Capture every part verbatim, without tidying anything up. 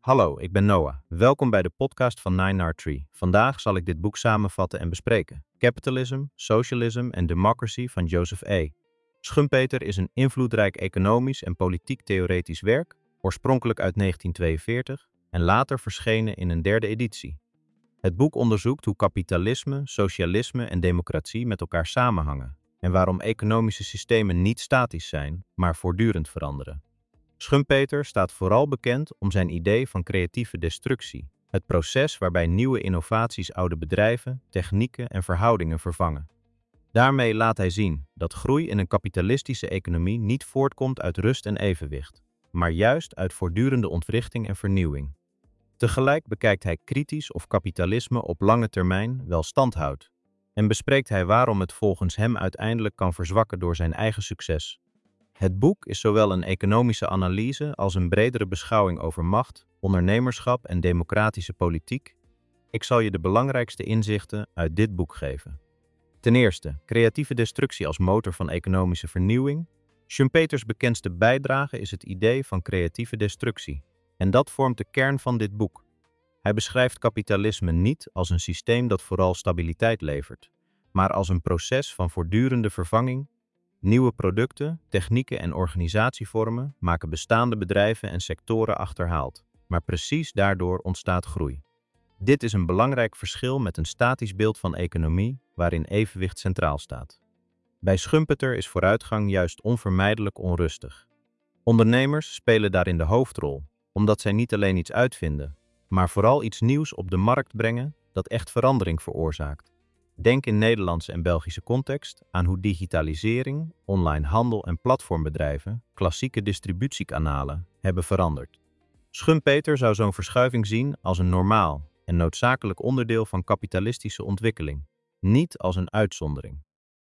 Hallo, ik ben Noah. Welkom bij de podcast van nine R Tree. Vandaag zal ik dit boek samenvatten en bespreken. Capitalism, Socialism and Democracy van Joseph A. Schumpeter is een invloedrijk economisch en politiek-theoretisch werk, oorspronkelijk uit negentien tweeënveertig en later verschenen in een derde editie. Het boek onderzoekt hoe kapitalisme, socialisme en democratie met elkaar samenhangen en waarom economische systemen niet statisch zijn, maar voortdurend veranderen. Schumpeter staat vooral bekend om zijn idee van creatieve destructie, het proces waarbij nieuwe innovaties oude bedrijven, technieken en verhoudingen vervangen. Daarmee laat hij zien dat groei in een kapitalistische economie niet voortkomt uit rust en evenwicht, maar juist uit voortdurende ontwrichting en vernieuwing. Tegelijk bekijkt hij kritisch of kapitalisme op lange termijn wel stand houdt en bespreekt hij waarom het volgens hem uiteindelijk kan verzwakken door zijn eigen succes. Het boek is zowel een economische analyse als een bredere beschouwing over macht, ondernemerschap en democratische politiek. Ik zal je de belangrijkste inzichten uit dit boek geven. Ten eerste, creatieve destructie als motor van economische vernieuwing. Schumpeters bekendste bijdrage is het idee van creatieve destructie. En dat vormt de kern van dit boek. Hij beschrijft kapitalisme niet als een systeem dat vooral stabiliteit levert, maar als een proces van voortdurende vervanging. Nieuwe producten, technieken en organisatievormen maken bestaande bedrijven en sectoren achterhaald, maar precies daardoor ontstaat groei. Dit is een belangrijk verschil met een statisch beeld van economie waarin evenwicht centraal staat. Bij Schumpeter is vooruitgang juist onvermijdelijk onrustig. Ondernemers spelen daarin de hoofdrol, omdat zij niet alleen iets uitvinden, maar vooral iets nieuws op de markt brengen dat echt verandering veroorzaakt. Denk in Nederlandse en Belgische context aan hoe digitalisering, online handel en platformbedrijven, klassieke distributiekanalen, hebben veranderd. Schumpeter zou zo'n verschuiving zien als een normaal en noodzakelijk onderdeel van kapitalistische ontwikkeling, niet als een uitzondering.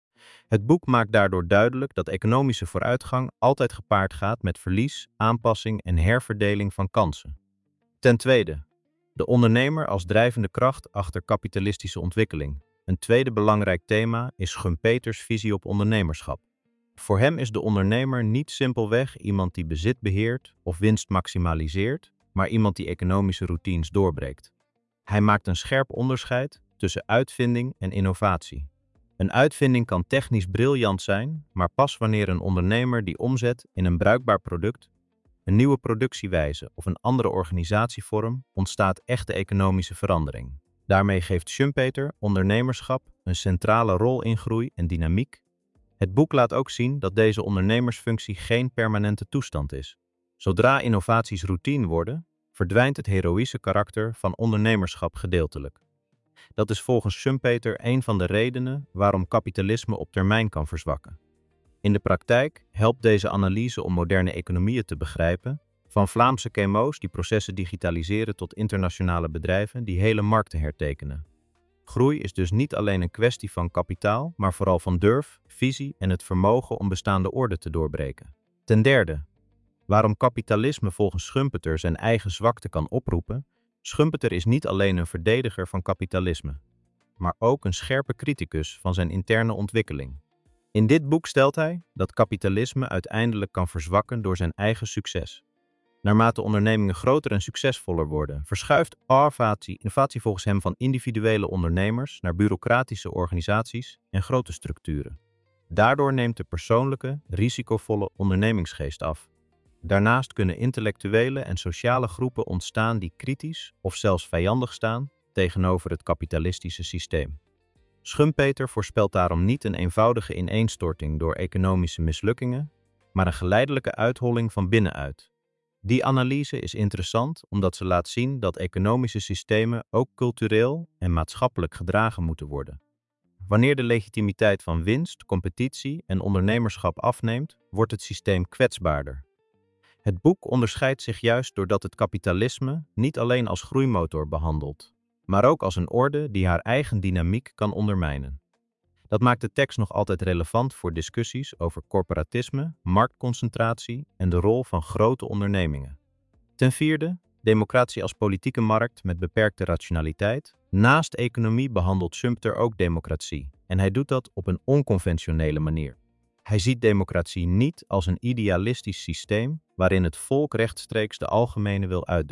Het boek maakt daardoor duidelijk dat economische vooruitgang altijd gepaard gaat met verlies, aanpassing en herverdeling van kansen. Ten tweede, de ondernemer als drijvende kracht achter kapitalistische ontwikkeling. Een tweede belangrijk thema is Schumpeters visie op ondernemerschap. Voor hem is de ondernemer niet simpelweg iemand die bezit beheert of winst maximaliseert, maar iemand die economische routines doorbreekt. Hij maakt een scherp onderscheid tussen uitvinding en innovatie. Een uitvinding kan technisch briljant zijn, maar pas wanneer een ondernemer die omzet in een bruikbaar product, een nieuwe productiewijze of een andere organisatievorm, ontstaat echte economische verandering. Daarmee geeft Schumpeter ondernemerschap een centrale rol in groei en dynamiek. Het boek laat ook zien dat deze ondernemersfunctie geen permanente toestand is. Zodra innovaties routine worden, verdwijnt het heroïsche karakter van ondernemerschap gedeeltelijk. Dat is volgens Schumpeter een van de redenen waarom kapitalisme op termijn kan verzwakken. In de praktijk helpt deze analyse om moderne economieën te begrijpen, van Vlaamse K M O's die processen digitaliseren tot internationale bedrijven die hele markten hertekenen. Groei is dus niet alleen een kwestie van kapitaal, maar vooral van durf, visie en het vermogen om bestaande orde te doorbreken. Ten derde, waarom kapitalisme volgens Schumpeter zijn eigen zwakte kan oproepen. Schumpeter is niet alleen een verdediger van kapitalisme, maar ook een scherpe criticus van zijn interne ontwikkeling. In dit boek stelt hij dat kapitalisme uiteindelijk kan verzwakken door zijn eigen succes. Naarmate ondernemingen groter en succesvoller worden, verschuift innovatie, innovatie volgens hem van individuele ondernemers naar bureaucratische organisaties en grote structuren. Daardoor neemt de persoonlijke, risicovolle ondernemingsgeest af. Daarnaast kunnen intellectuele en sociale groepen ontstaan die kritisch of zelfs vijandig staan tegenover het kapitalistische systeem. Schumpeter voorspelt daarom niet een eenvoudige ineenstorting door economische mislukkingen, maar een geleidelijke uitholling van binnenuit. Die analyse is interessant omdat ze laat zien dat economische systemen ook cultureel en maatschappelijk gedragen moeten worden. Wanneer de legitimiteit van winst, competitie en ondernemerschap afneemt, wordt het systeem kwetsbaarder. Het boek onderscheidt zich juist doordat het kapitalisme niet alleen als groeimotor behandelt, maar ook als een orde die haar eigen dynamiek kan ondermijnen. Dat maakt de tekst nog altijd relevant voor discussies over corporatisme, marktconcentratie en de rol van grote ondernemingen. Ten vierde, democratie als politieke markt met beperkte rationaliteit. Naast economie behandelt Schumpeter ook democratie en hij doet dat op een onconventionele manier. Hij ziet democratie niet als een idealistisch systeem waarin het volk rechtstreeks de algemene wil uitdrukt,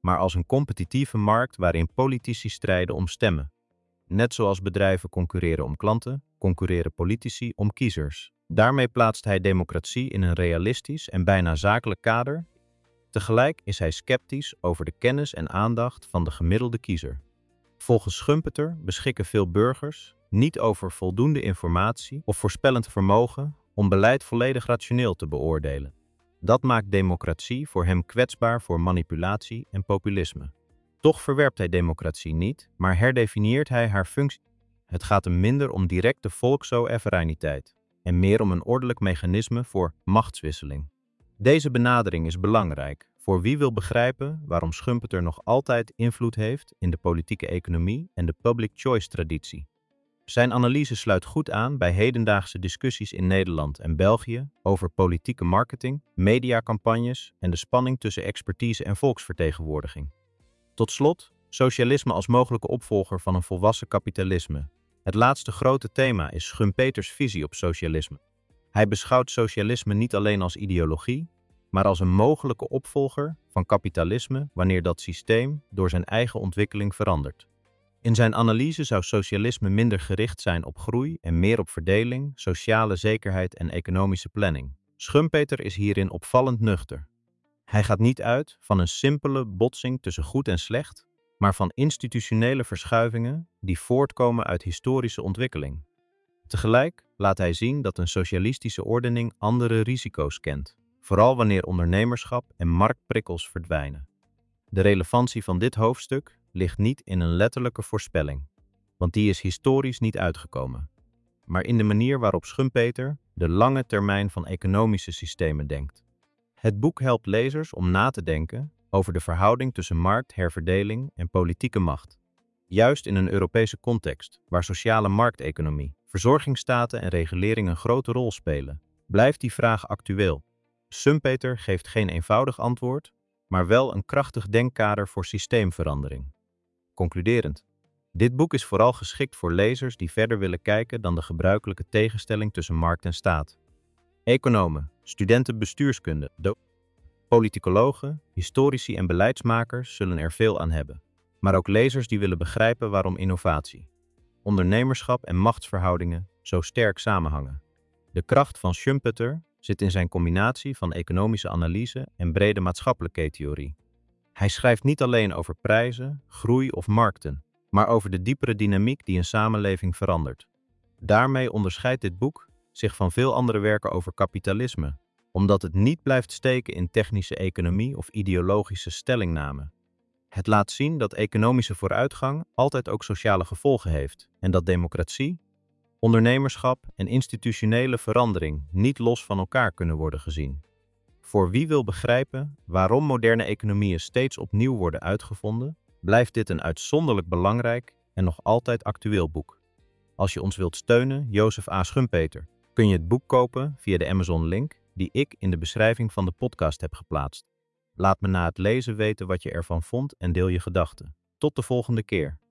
maar als een competitieve markt waarin politici strijden om stemmen. Net zoals bedrijven concurreren om klanten, concurreren politici om kiezers. Daarmee plaatst hij democratie in een realistisch en bijna zakelijk kader. Tegelijk is hij sceptisch over de kennis en aandacht van de gemiddelde kiezer. Volgens Schumpeter beschikken veel burgers niet over voldoende informatie of voorspellend vermogen om beleid volledig rationeel te beoordelen. Dat maakt democratie voor hem kwetsbaar voor manipulatie en populisme. Toch verwerpt hij democratie niet, maar herdefinieert hij haar functie. Het gaat hem minder om directe volkssoevereiniteit en meer om een ordelijk mechanisme voor machtswisseling. Deze benadering is belangrijk voor wie wil begrijpen waarom Schumpeter nog altijd invloed heeft in de politieke economie en de public choice traditie. Zijn analyse sluit goed aan bij hedendaagse discussies in Nederland en België over politieke marketing, mediacampagnes en de spanning tussen expertise en volksvertegenwoordiging. Tot slot, socialisme als mogelijke opvolger van een volwassen kapitalisme. Het laatste grote thema is Schumpeters visie op socialisme. Hij beschouwt socialisme niet alleen als ideologie, maar als een mogelijke opvolger van kapitalisme wanneer dat systeem door zijn eigen ontwikkeling verandert. In zijn analyse zou socialisme minder gericht zijn op groei en meer op verdeling, sociale zekerheid en economische planning. Schumpeter is hierin opvallend nuchter. Hij gaat niet uit van een simpele botsing tussen goed en slecht, maar van institutionele verschuivingen die voortkomen uit historische ontwikkeling. Tegelijk laat hij zien dat een socialistische ordening andere risico's kent, vooral wanneer ondernemerschap en marktprikkels verdwijnen. De relevantie van dit hoofdstuk ligt niet in een letterlijke voorspelling, want die is historisch niet uitgekomen, maar in de manier waarop Schumpeter de lange termijn van economische systemen denkt. Het boek helpt lezers om na te denken over de verhouding tussen markt, herverdeling en politieke macht. Juist in een Europese context, waar sociale markteconomie, verzorgingsstaten en regulering een grote rol spelen, blijft die vraag actueel. Schumpeter geeft geen eenvoudig antwoord, maar wel een krachtig denkkader voor systeemverandering. Concluderend, dit boek is vooral geschikt voor lezers die verder willen kijken dan de gebruikelijke tegenstelling tussen markt en staat. Economen, studenten bestuurskunde, de politicologen, historici en beleidsmakers zullen er veel aan hebben, maar ook lezers die willen begrijpen waarom innovatie, ondernemerschap en machtsverhoudingen zo sterk samenhangen. De kracht van Schumpeter zit in zijn combinatie van economische analyse en brede maatschappelijke theorie. Hij schrijft niet alleen over prijzen, groei of markten, maar over de diepere dynamiek die een samenleving verandert. Daarmee onderscheidt dit boek zich van veel andere werken over kapitalisme, omdat het niet blijft steken in technische economie of ideologische stellingnamen. Het laat zien dat economische vooruitgang altijd ook sociale gevolgen heeft en dat democratie, ondernemerschap en institutionele verandering niet los van elkaar kunnen worden gezien. Voor wie wil begrijpen waarom moderne economieën steeds opnieuw worden uitgevonden, blijft dit een uitzonderlijk belangrijk en nog altijd actueel boek. Als je ons wilt steunen, Joseph A. Schumpeter, kun je het boek kopen via de Amazon-link die ik in de beschrijving van de podcast heb geplaatst. Laat me na het lezen weten wat je ervan vond en deel je gedachten. Tot de volgende keer.